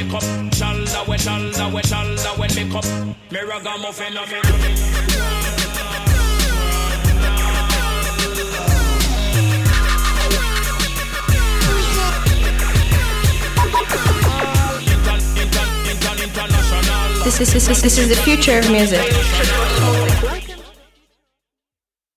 me cup. Shoulder when me cup. Me ragamuffin of me. This is the future of music.